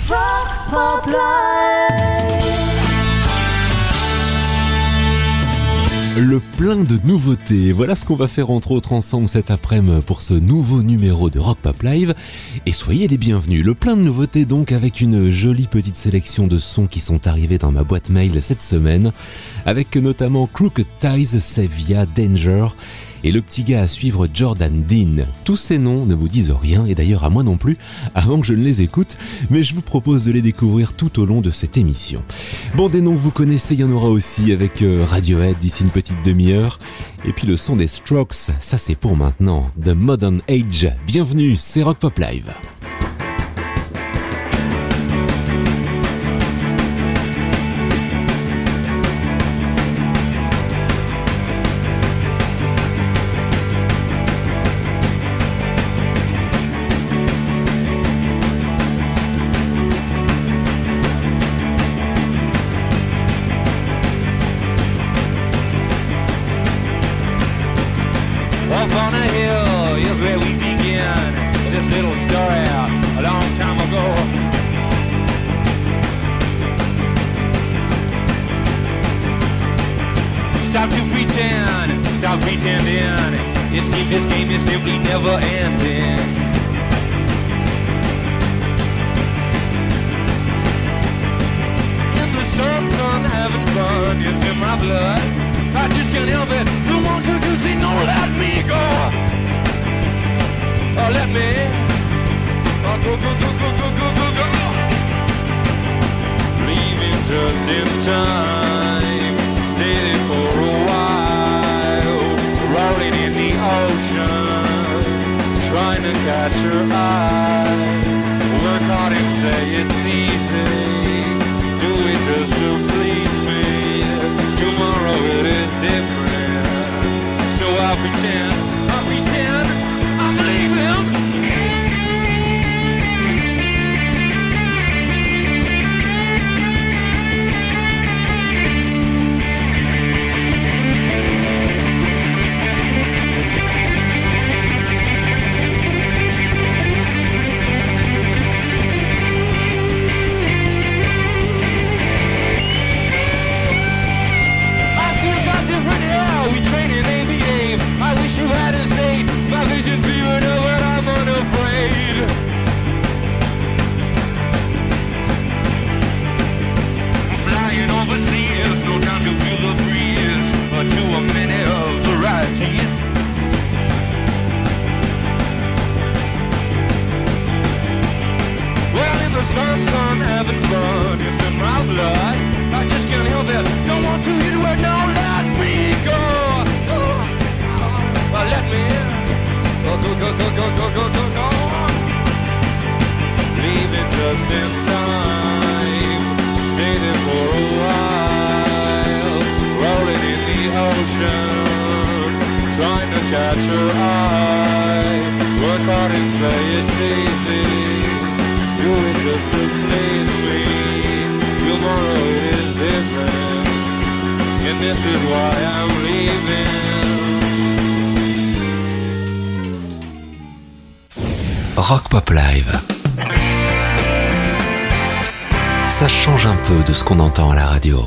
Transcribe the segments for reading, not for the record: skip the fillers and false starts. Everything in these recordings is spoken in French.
Rock Pop Live. Le plein de nouveautés, voilà ce qu'on va faire entre autres ensemble cet après-midi pour ce nouveau numéro de Rock Pop Live. Et soyez les bienvenus, le plein de nouveautés donc avec une jolie petite sélection de sons qui sont arrivés dans ma boîte mail cette semaine, avec notamment Crooked Ties, Sevilla, Danger et le petit gars à suivre Jordan Dean. Tous ces noms ne vous disent rien, et d'ailleurs à moi non plus, avant que je ne les écoute, mais je vous propose de les découvrir tout au long de cette émission. Bon, des noms que vous connaissez, il y en aura aussi avec Radiohead d'ici une petite demi-heure, et puis le son des Strokes, ça c'est pour maintenant, The Modern Age. Bienvenue, c'est Rock Pop Live. Rock Pop Live. Ça change un peu de ce qu'on entend à la radio.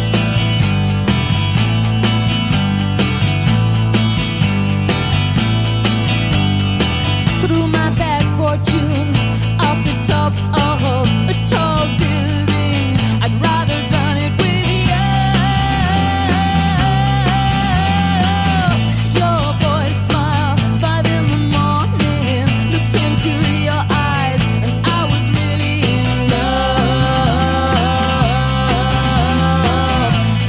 Through my bad fortune, off the top of a tall building, I'd rather done it with you. Your boy smile, 5 in the morning, looked into your eyes, and I was really in love.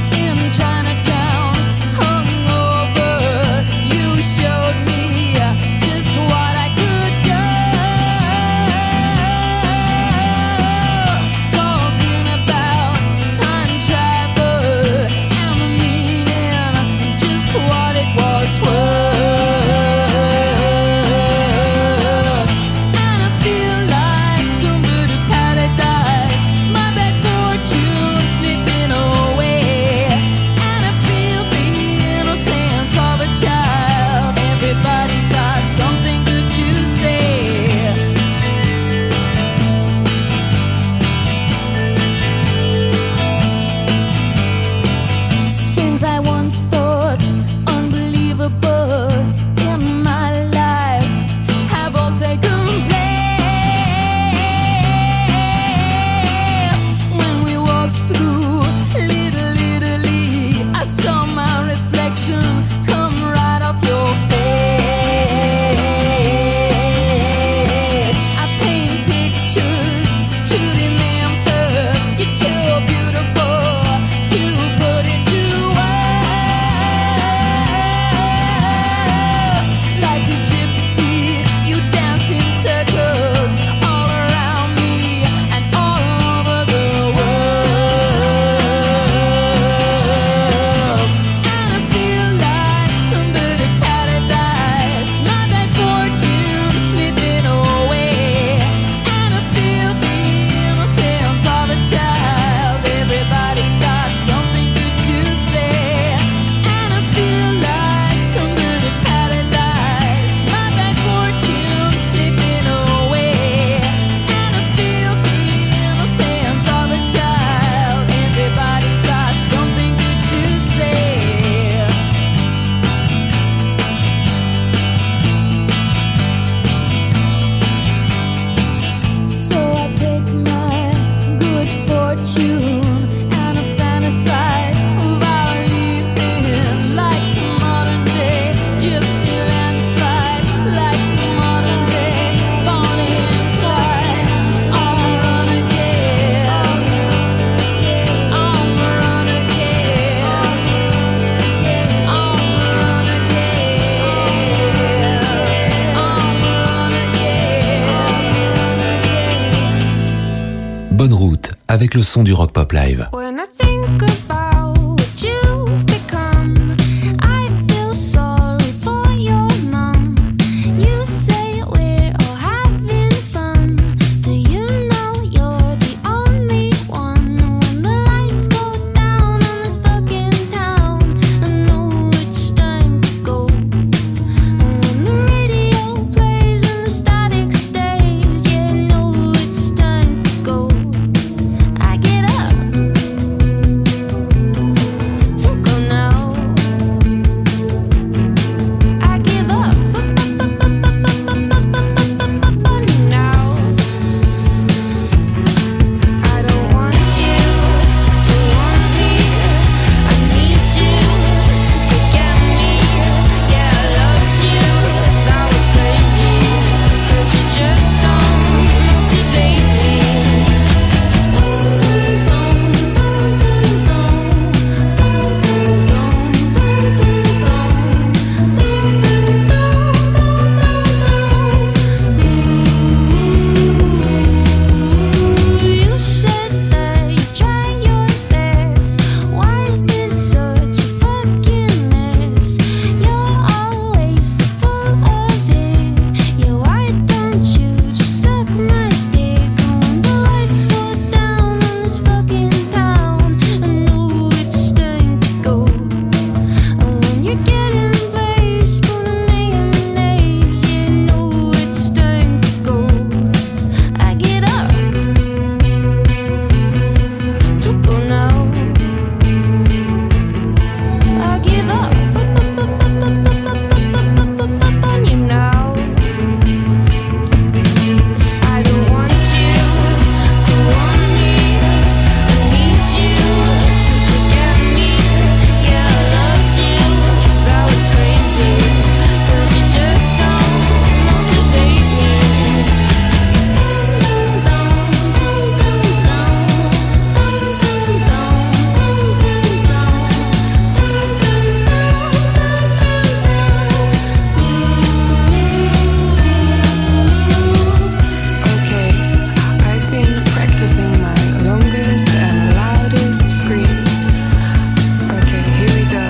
Bonne route avec le son du Rock Pop Live. When I think about what you've become, I feel sorry for your mom. You say we're all having fun. Do you know you're the only one? When the lights go down on this fucking town, I know it's time to go. And when the radio plays and the static stays, yeah, I know it's time to go. I get up to go now. I give up on you now. I don't want you to want me. I need you to forget me. Yeah, I loved you, that was crazy. 'Cause you just don't motivate me. You said that you try your best. Why is this such a fucking mess? You're always so full of it. Yeah, why don't you just suck my dick? When the lights go down on this fucking town, I know it's time to go. And when you're getting blazed, spooning mayonnaise, yeah, I know it's time to go. I get up to go now. I give up on you now. I don't want you to want me. I need you to forget me. Yeah, I loved you, that was crazy. 'Cause you just don't motivate me. Okay, I've been practicing my longest and loudest scream. Okay, here we go.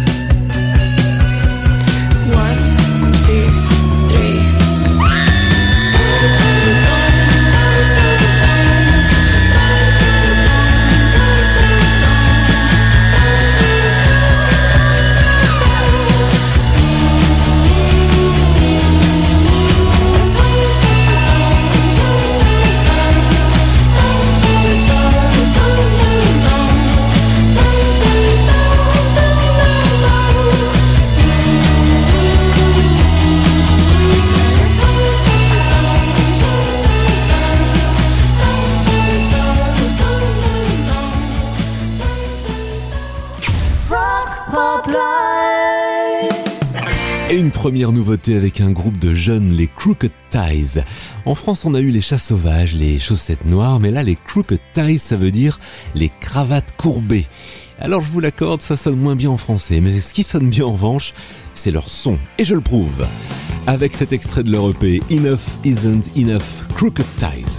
1, 2, 3. Rock Pop Live. Et une première nouveauté avec un groupe de jeunes, les Crooked Ties. En France, on a eu les chats sauvages, les chaussettes noires, mais là, les Crooked Ties, ça veut dire les cravates courbées. Alors je vous l'accorde, ça sonne moins bien en français, mais ce qui sonne bien en revanche, c'est leur son. Et je le prouve. Avec cet extrait de leur EP, Enough Isn't Enough, Crooked Ties.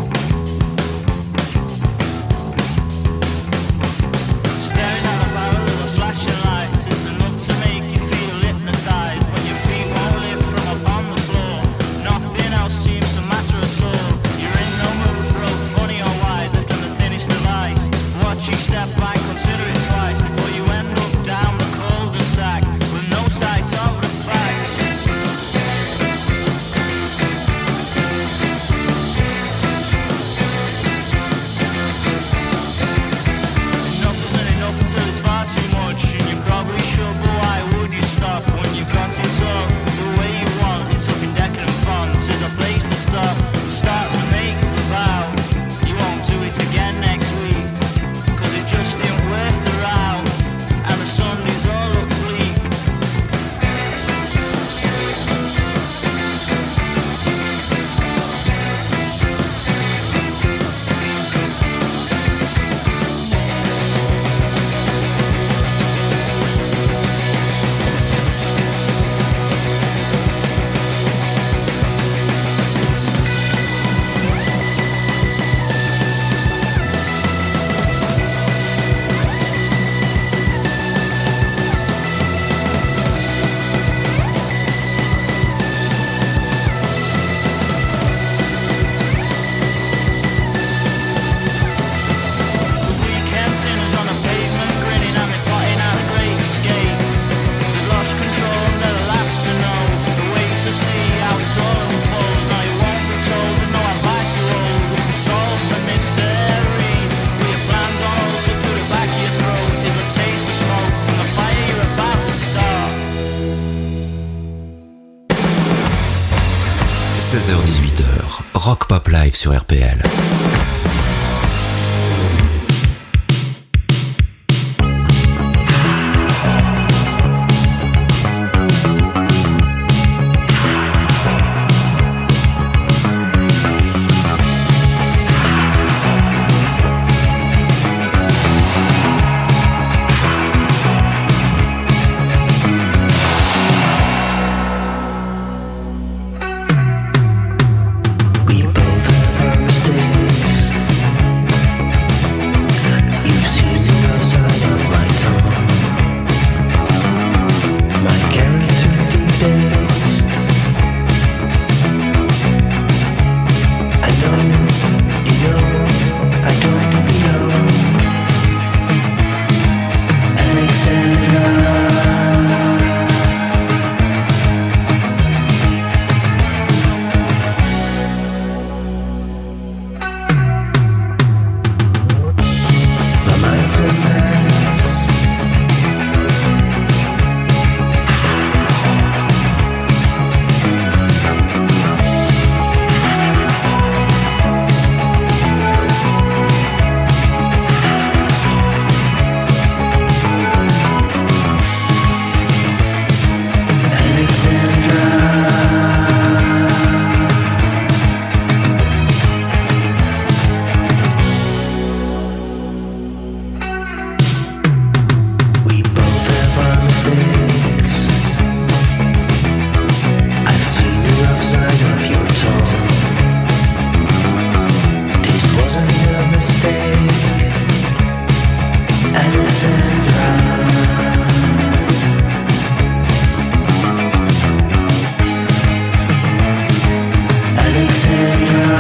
Staring at a barrel of a flashing lights, it's enough to make you feel hypnotized. When your feet won't lift from upon the floor, nothing else seems to matter at all. You're in no mood for old funny or wise, after the thinnest device. Watch you step back, consider it twice before you end up down the cul-de-sac with no sight of the facts. 16h-18h, Rock Pop Live sur RPL. We both have our mistakes. You've seen the outside of my tongue. My character debased. I know, you know, I don't belong. Alexandra. My mind's a mess. We both have our mistakes. I've seen the rough side of your tongue. This wasn't a mistake, Alexandra. Alexandra.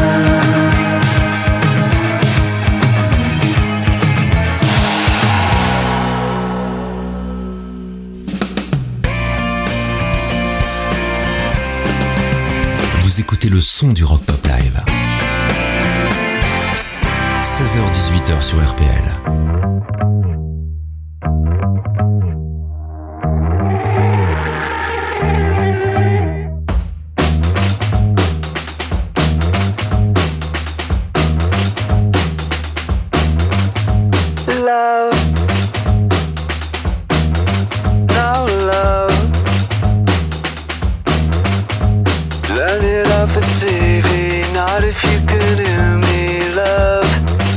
Vous écoutez le son du Rock Pop Live. 16h-18h sur RPL. Love, no love. Learn it off of TV, not if you could hear me, love.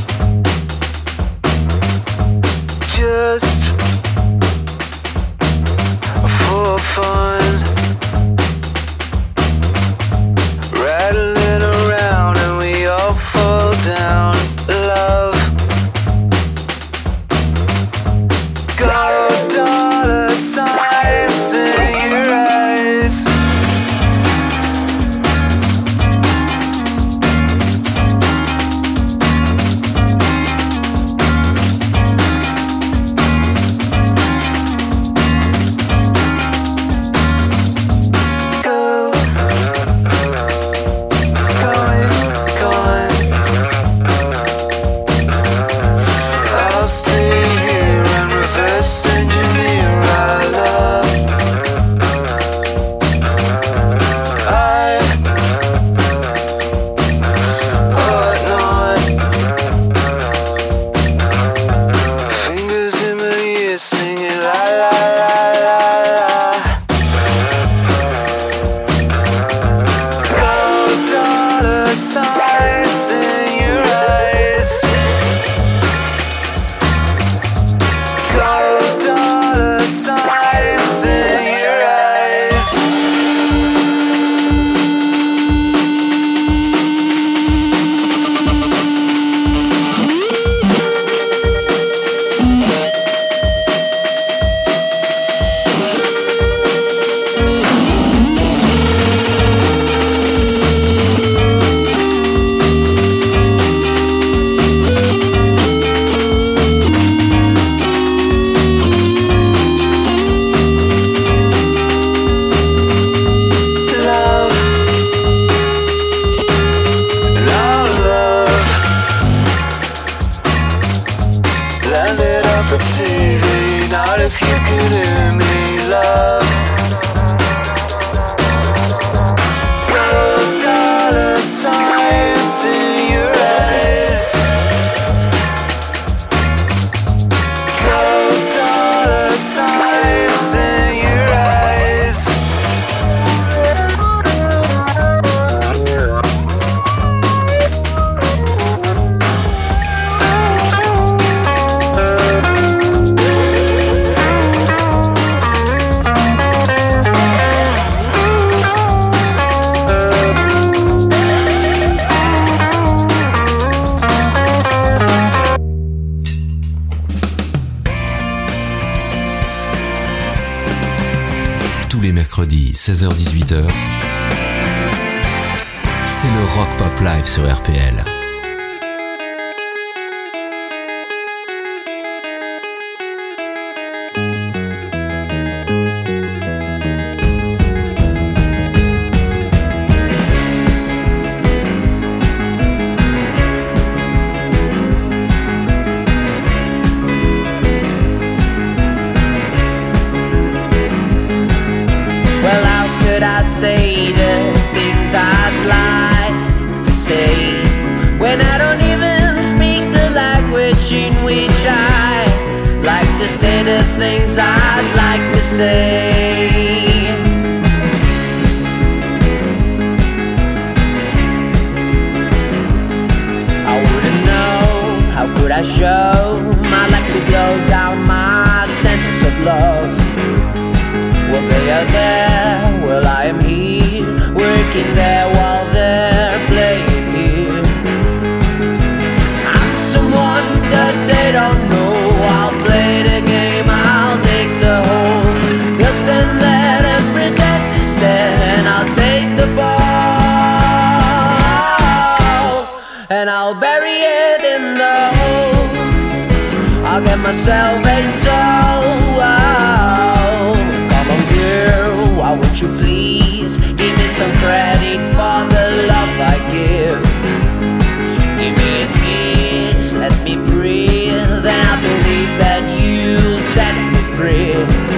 Just for fun, rattling around and we all fall down, love. Gold dollar signs in your eyes. Go, going. I'll stay here and reverse engineer our love. I ought not. Fingers in my ears singing la la la la la. Gold dollar signs in your eyes. Gold dollar signs in your eyes. Love, no love. Land it off of TV, not if you could hear me, love. Go mercredis 16h-18h, c'est le Rock Pop Live sur RPL. Well, how could I say the things I'd like to say when I don't even speak the language in which I like to say the things I'd like to say? I wouldn't know, how could I show I like to blow down my senses of love? Well, they are there, well, I am here, working there while they're playing here. I'm someone that they don't know. I'll play the game, I'll take the hole. They'll stand there and pretend to stare, and I'll take the ball, and I'll bury it in the hole. I'll get myself a soul. Come on, girl, why won't you please give me some credit for the love I give? Give me a kiss, let me breathe, then I believe that you'll set me free.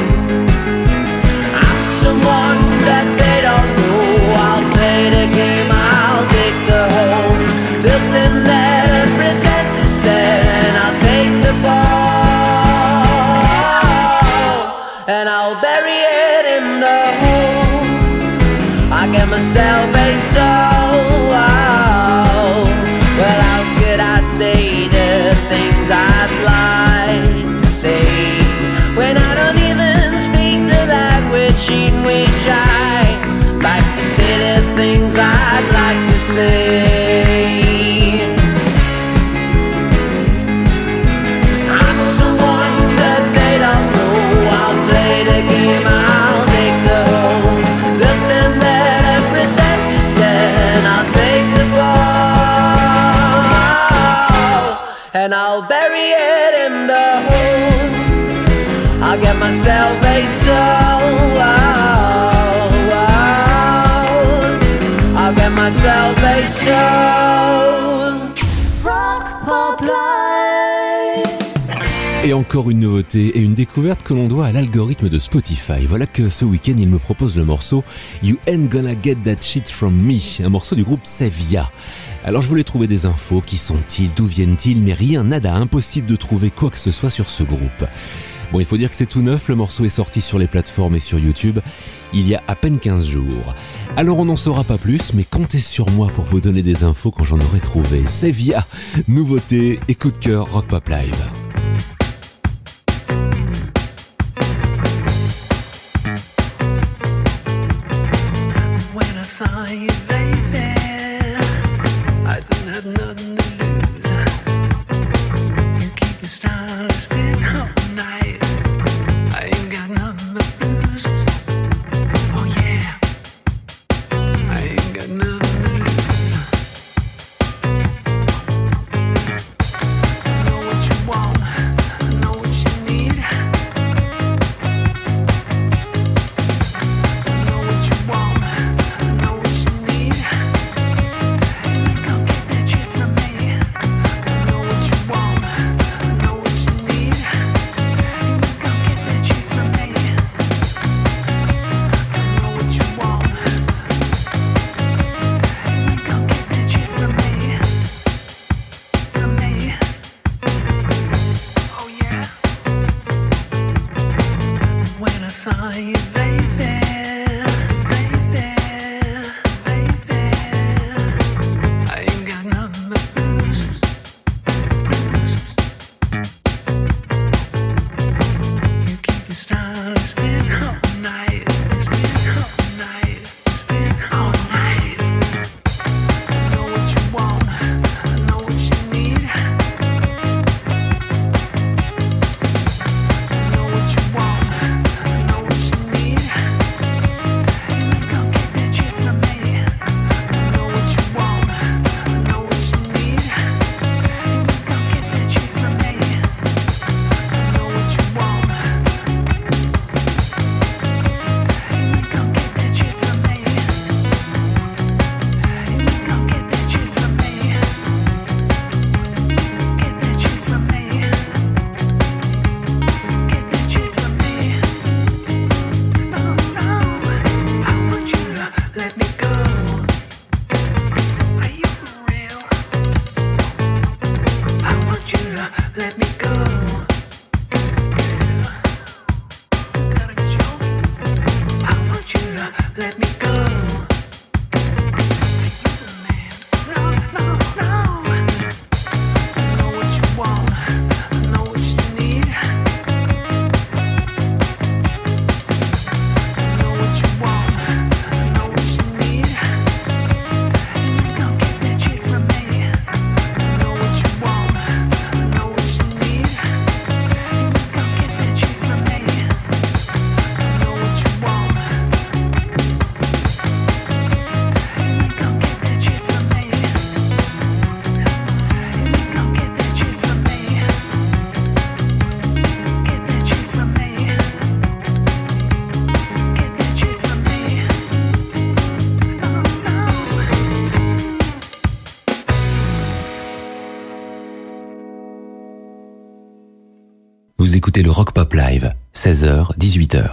I'm someone that they don't know. I'll play the game, I'll take the hole. They'll stand there and pretend to stare, and I'll take the ball, and I'll bury it in the hole. I get myself a soul. Well, how could I say the things I'd like to say when I don't even speak the language in which I like to say the things I'd like to say? I'm someone that they don't know. I'll play the game, I'll take the hole. They'll stand there and pretend to stare, and I'll take the ball, and I'll bury it in the hole. I'll get myself a soul. I'll get myself a soul. Rock Pop Live. Et encore une nouveauté et une découverte que l'on doit à l'algorithme de Spotify. Voilà que ce week-end, il me propose le morceau You Ain't Gonna Get That Shit From Me, un morceau du groupe Sevilla. Alors je voulais trouver des infos, qui sont-ils, d'où viennent-ils, mais rien, nada, impossible de trouver quoi que ce soit sur ce groupe. Bon, il faut dire que c'est tout neuf, le morceau est sorti sur les plateformes et sur YouTube il y a à peine 15 jours. Alors on n'en saura pas plus, mais comptez sur moi pour vous donner des infos quand j'en aurai trouvé. Sevilla, nouveauté et coup de cœur Rock Pop Live. When I saw you, baby, I didn't have nothing to lose. You keep your style, it's been all night. I ain't got nothing but blues. Oh yeah, I ain't got nothing to lose. I know what you want, I know what you need. I know what you want, I know what you need. And you gon' get that shit from me. I know what you want, I know what you need. And you gon' get that shit from me. I know what you want, and you gon' get that shit from me. From me. Oh yeah. When I saw you, baby, baby, baby, I ain't got nothing but blues. You keep your style, it's been all night, it's been all night, it's been all night. I know what you want, I know what you need. I know what you want, I know what you need. Vous écoutez le Rock Pop Live, 16h, 18h.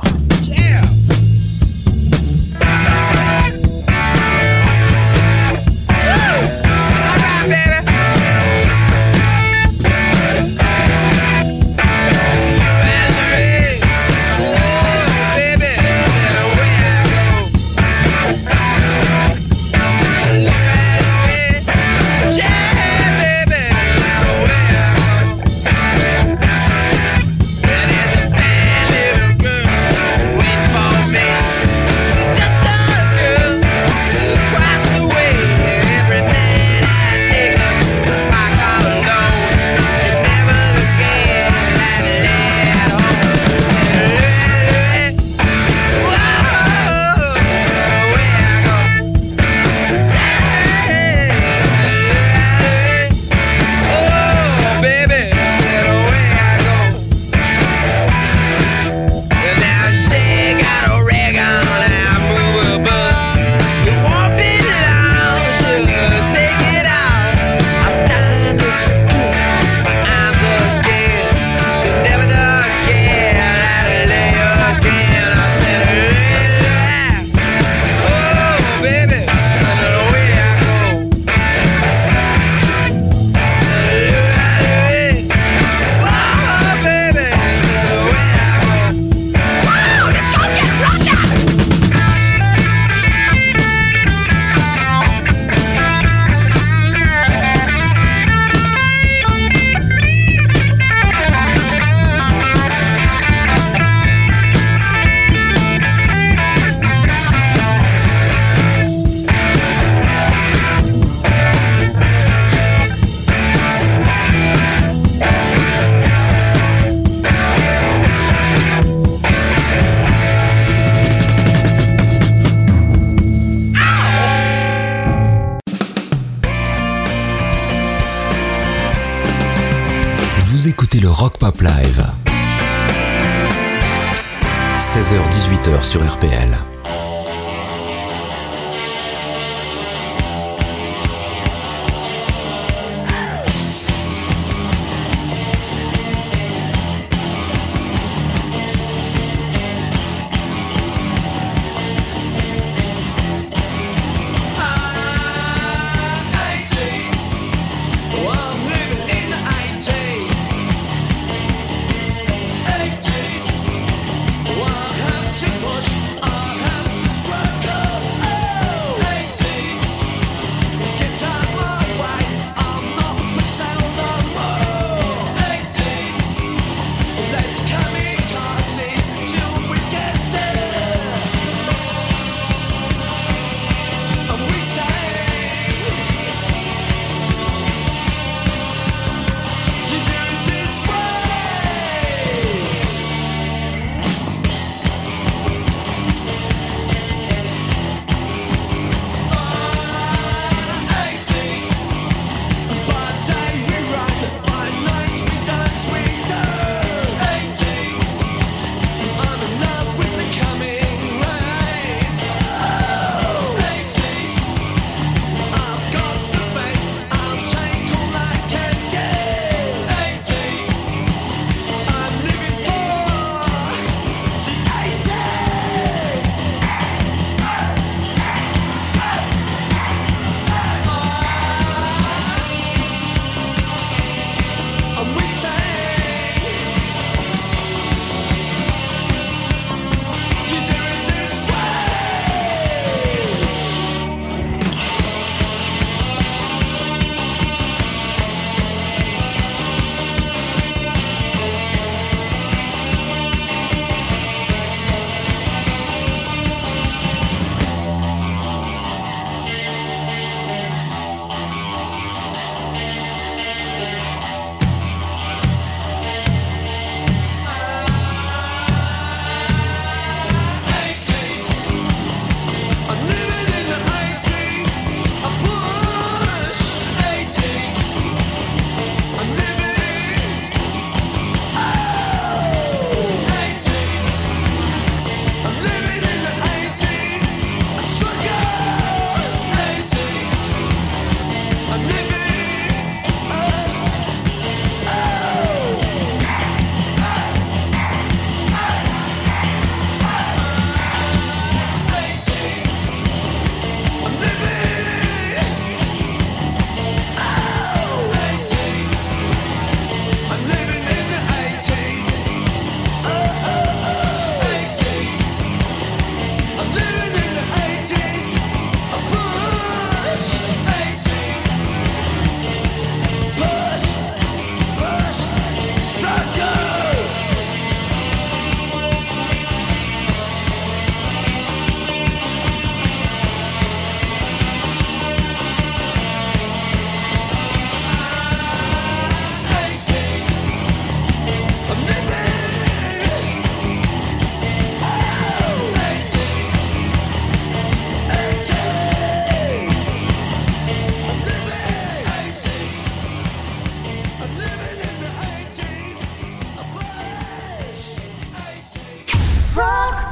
Vous écoutez le Rock Pop Live. 16h-18h sur RPL. Push our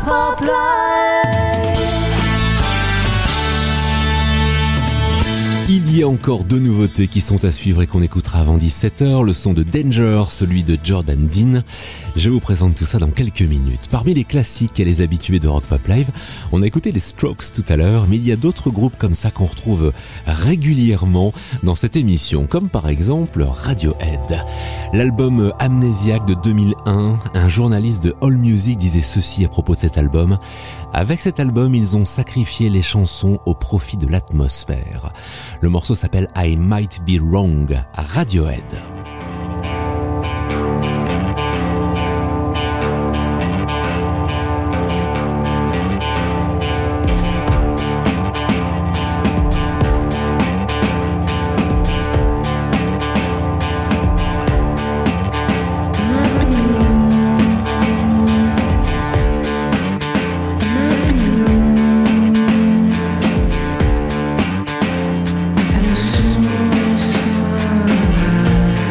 Pop Live. Il y a encore deux nouveautés qui sont à suivre et qu'on écoutera avant 17h. Le son de Danger, celui de Jordan Dean. Je vous présente tout ça dans quelques minutes. Parmi les classiques et les habitués de Rock Pop Live, on a écouté les Strokes tout à l'heure, mais il y a d'autres groupes comme ça qu'on retrouve régulièrement dans cette émission, comme par exemple Radiohead. L'album Amnesiac de 2001, un journaliste de AllMusic disait ceci à propos de cet album. Avec cet album, ils ont sacrifié les chansons au profit de l'atmosphère. Le morceau s'appelle I Might Be Wrong à Radiohead. And soon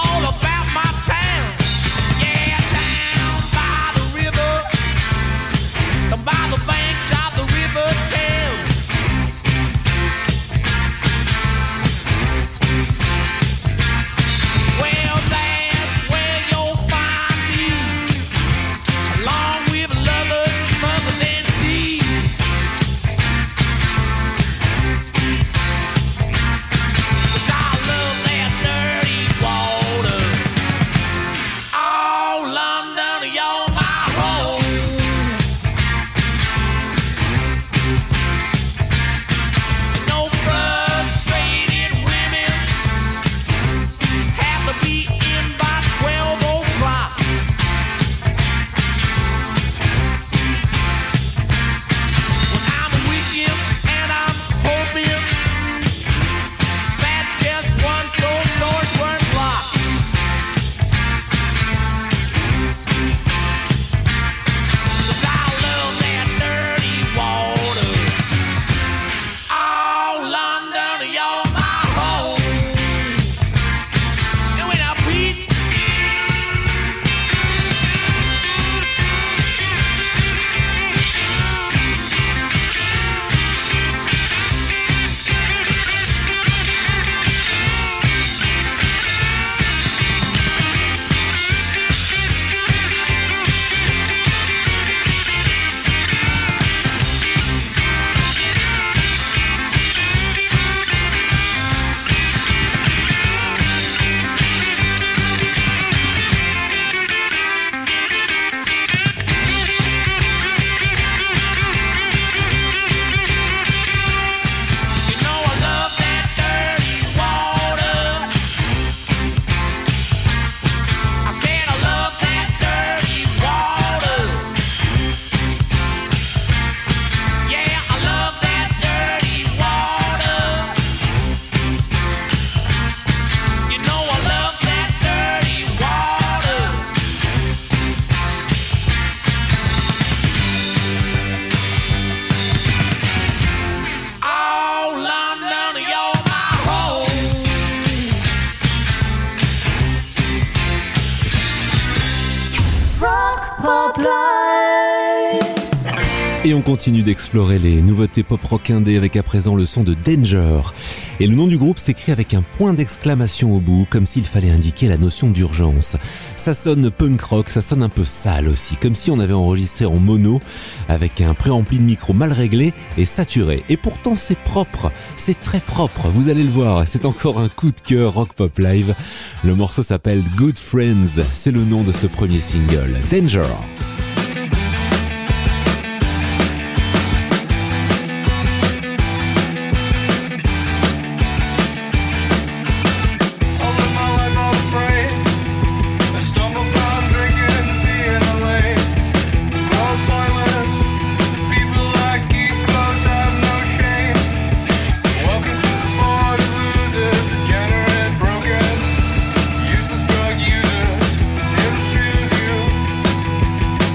all about my town. Yeah, down by the river, down by the banks of the river Thames. Well, that's where you'll find me, along with lovers, mothers, and thieves. 'Cause I love that dirty water. Oh, London, you're my home. No frustrated women have to be in by 12 o'clock. When I'm wishing and I'm hoping that just one store doors weren't locked. 'Cause I love that dirty water. Oh, London, you're my home. So when I beat you know I love that dirty water. I said I love that dirty water. Yeah, I love that dirty water. You know I love that dirty water. Oh, London, you're my home. Rock Pop Live. Et on continue d'explorer les nouveautés pop-rock indé avec à présent le son de Danger. Et le nom du groupe s'écrit avec un point d'exclamation au bout, comme s'il fallait indiquer la notion d'urgence. Ça sonne punk rock, ça sonne un peu sale aussi, comme si on avait enregistré en mono, avec un préampli de micro mal réglé et saturé. Et pourtant c'est propre, c'est très propre, vous allez le voir, c'est encore un coup de cœur Rock Pop Live. Le morceau s'appelle Good Friends, c'est le nom de ce premier single, Danger. I live my life unafraid. I stumble down drinking and being late. Close pointless. People like geek clothes have no shame. Welcome to the board of losers, degenerate, broken, useless drug users. It'll choose you.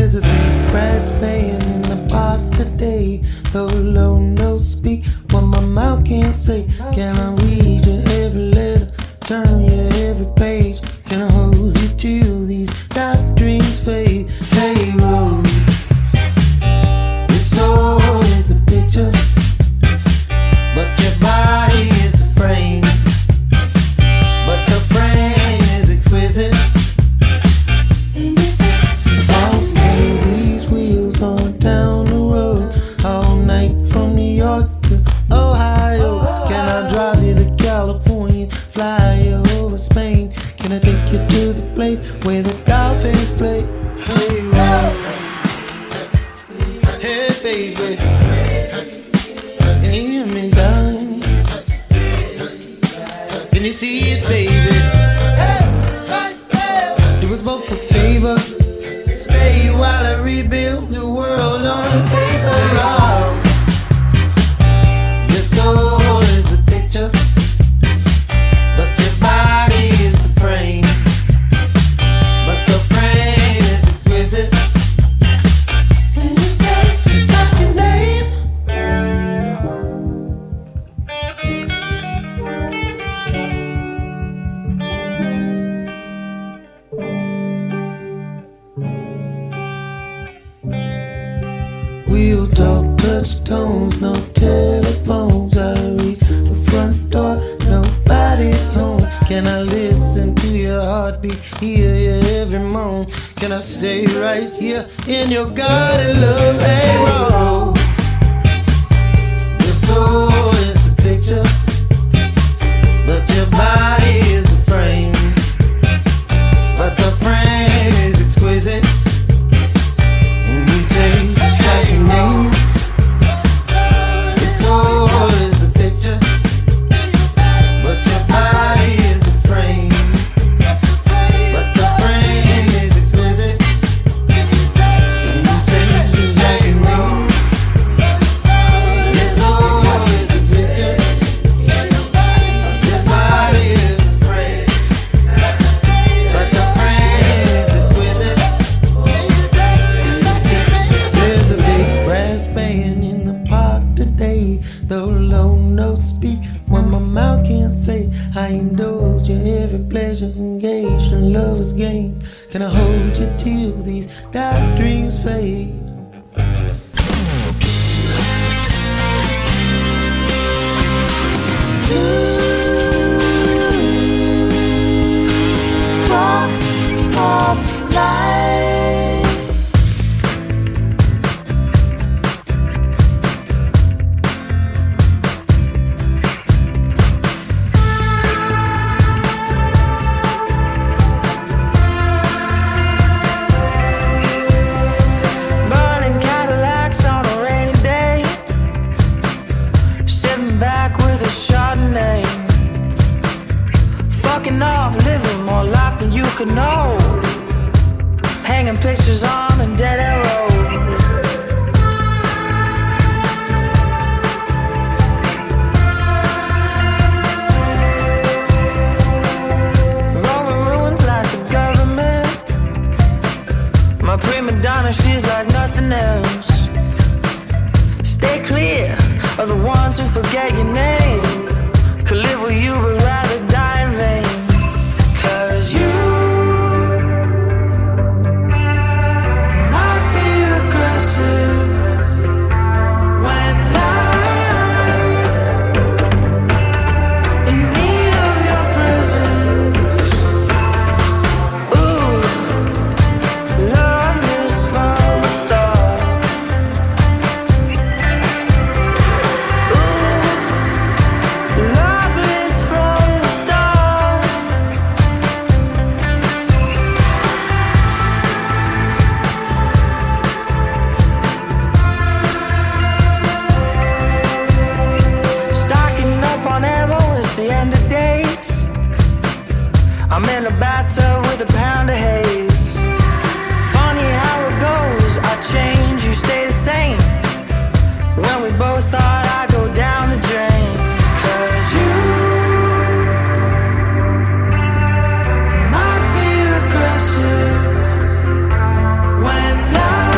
There's a big brass band in the park today. Though low notes speak what my mouth can't say. Can I read your every letter, turn your every page? Can I hold you till these dark dreams fade? Hey road, your soul is a picture, but your body is a frame. But the frame is exquisite. I'll stay these wheels on down the road all night from New York to Ohio. Can I drive you to California, fly you over Spain? Can I take you to the place where the dolphins play? Hey, road. Hey, baby. Can you hear me, darling? Can you see it, baby? Do us both a favor. Stay while I rebuild the world on paper. Oh. Your soul is a picture, but your body is the frame. But the frame is exquisite. And your taste is not your name. We'll talk, touch tones, no telephones. I reach the front door, nobody's home. Can I listen to your heartbeat, hear your every moan? Can I stay right here in your garden, love? Hey, road. Your soul is a picture, but your body is a frame. But the frame is exquisite. And you take like your name. Your soul is a picture, but your body is the frame. But the frame is exquisite. And you take like your name. Your soul is a picture, your body is the frame. But the frame is exquisite. There's a big brass band in the park today. Though low notes speak what my mouth can't say. I indulge your every pleasure, engaged in lover's game. Can I hold you till these dark dreams fade? Rock Pop Live. Burning Cadillacs on a rainy day, sitting back with a Chardonnay, fucking off, living more life than you could know, hanging pictures on a dead end road. Rolling ruins like the government. My prima donna, she's like nothing else. Stay clear of the ones who forget your name. Could live with you but rather die in vain. 'Cause you might be aggressive when I'm in need of your presence. Ooh, love is from the start. Ooh, love is from the start. Stocking up on ammo, it's the end of days. I'm in a bathtub with a pound of haze. Funny how it goes, I change, you stay the same. When we both thought I'd go down the drain. 'Cause you might be aggressive when I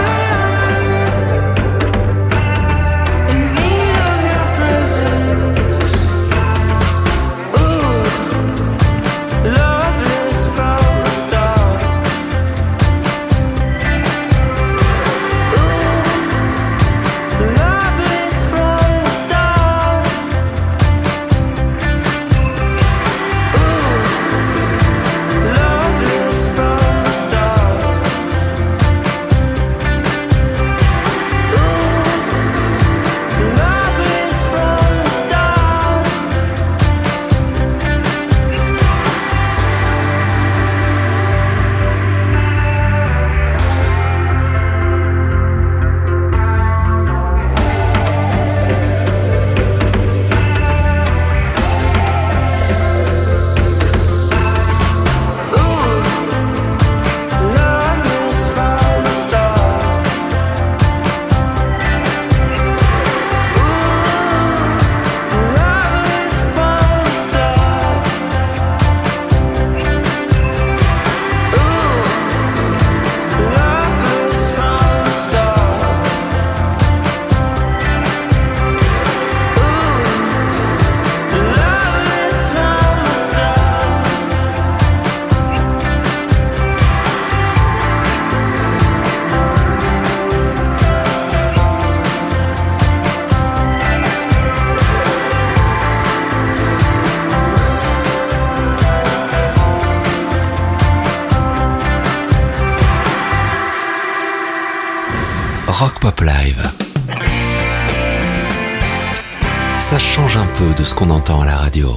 Rock Pop Live. Ça change un peu de ce qu'on entend à la radio.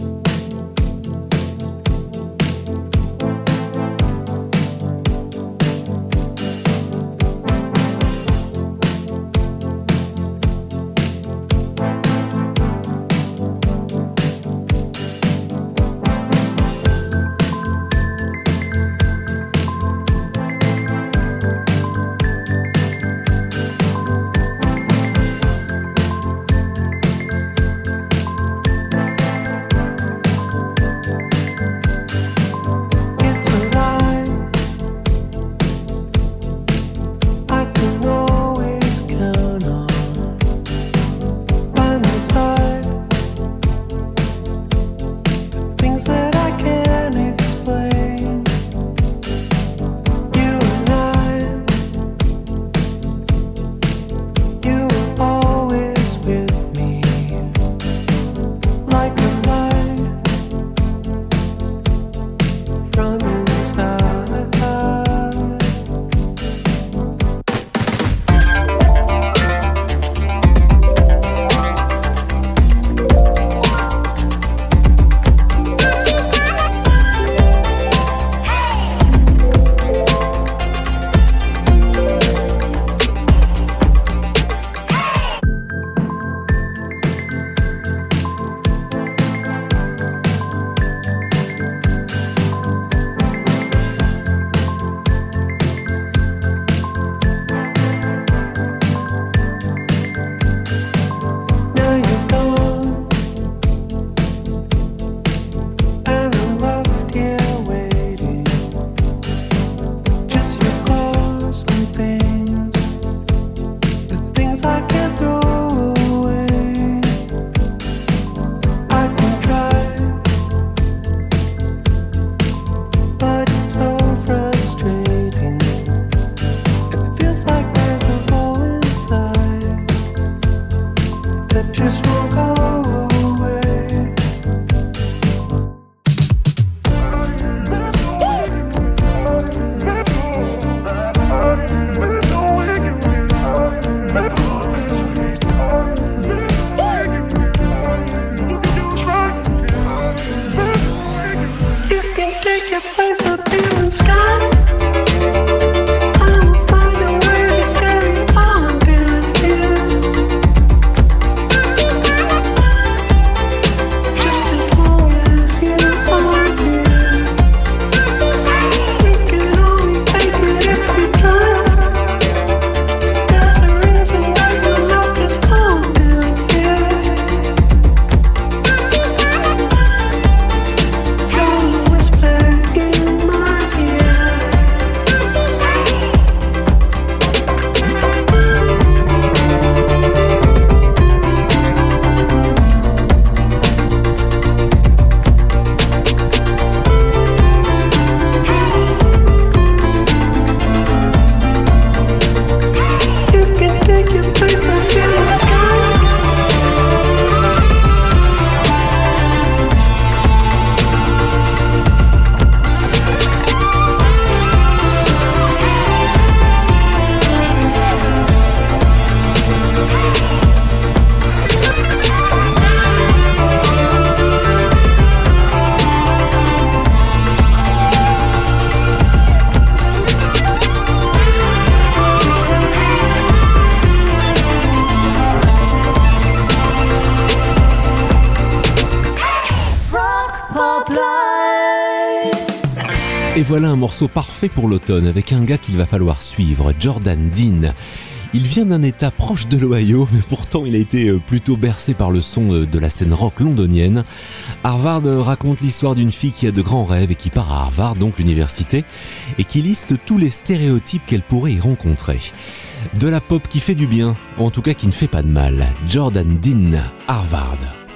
Et voilà un morceau parfait pour l'automne avec un gars qu'il va falloir suivre, Jordan Dean. Il vient d'un état proche de l'Ohio, mais pourtant il a été plutôt bercé par le son de la scène rock londonienne. Harvard raconte l'histoire d'une fille qui a de grands rêves et qui part à Harvard, donc l'université, et qui liste tous les stéréotypes qu'elle pourrait y rencontrer. De la pop qui fait du bien, en tout cas qui ne fait pas de mal. Jordan Dean, Harvard.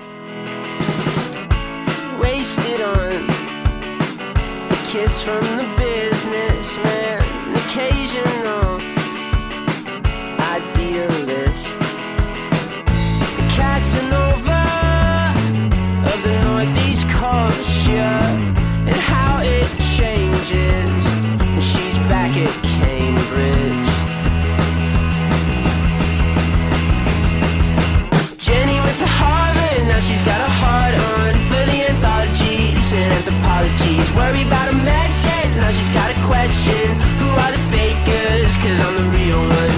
Wasted on a kiss from the businessman, an occasional idealist, the Casanova of the Northeast Coast, yeah, and how it changes when she's back at Cambridge. Worry about a message, now she's got a question. Who are the fakers? 'Cause I'm the real one.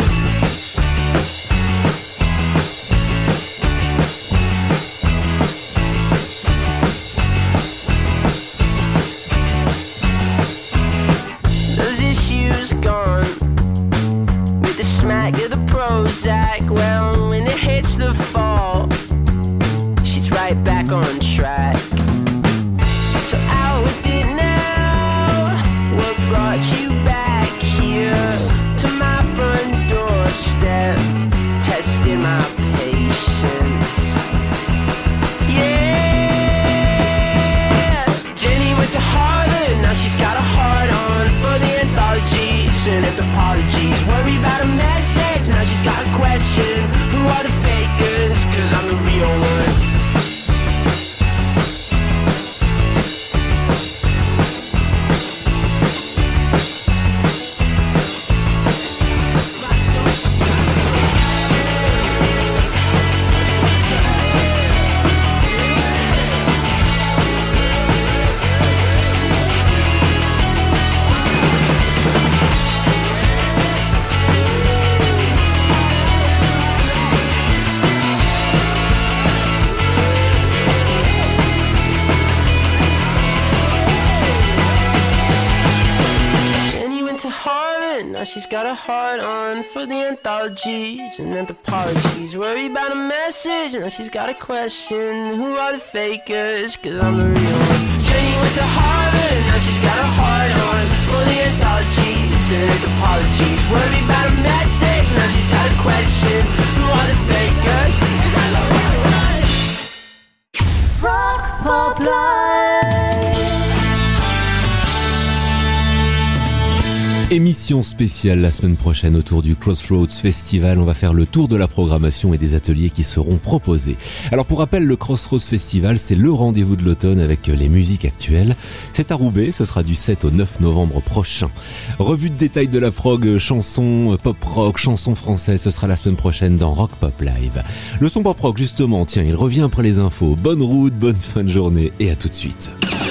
Those issues gone with the smack of the Prozac. Well, when it hits the fall, she's right back on track. So out with it now. What brought you back here to my front doorstep? Testing my patience. Yeah, Jenny went to Harvard, now she's got a heart on for the anthologies and anthropologies. Worry about a message, now she's got a question. Who are the fakers? 'Cause I'm the real one. She's got a heart on for the anthologies and anthropologies. Worry about a message, now she's got a question. Who are the fakers? 'Cause I'm the real one. Jenny went to Harvard, now she's got a heart on for the anthologies and anthropologies. Worry about a message, now she's got a question. Who are the fakers? 'Cause I'm the real one. Rock Pop Live. Émission spéciale la semaine prochaine autour du Crossroads Festival. On va faire le tour de la programmation et des ateliers qui seront proposés. Alors pour rappel, le Crossroads Festival, c'est le rendez-vous de l'automne avec les musiques actuelles. C'est à Roubaix, ce sera du 7 au 9 novembre prochain. Revue de détail de la prog, chansons pop rock, chansons françaises, ce sera la semaine prochaine dans Rock Pop Live. Le son pop rock justement, tiens, il revient après les infos. Bonne route, bonne fin de journée et à tout de suite.